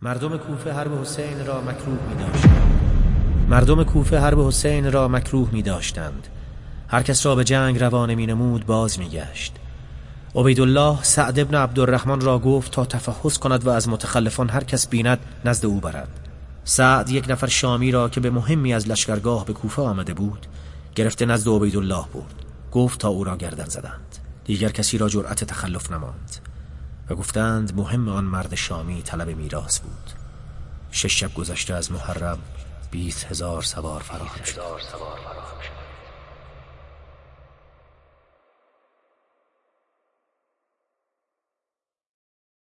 مردم کوفه حرب حسین را مکروه می داشتند. هر کس را به جنگ روانه می نمود باز می گشت. عبیدالله سعد ابن عبدالرحمن را گفت تا تفحص کند و از متخلفان هر کس بیند نزد او برد. سعد یک نفر شامی را که به مهمی از لشکرگاه به کوفه آمده بود گرفته نزد عبیدالله برد. گفت تا او را گردن زدند. دیگر کسی را جرأت تخلف نماند و گفتند مهم آن مرد شامی طلب میراث بود. 6 شب گذشته از محرم 20,000 سوار فراهم شد.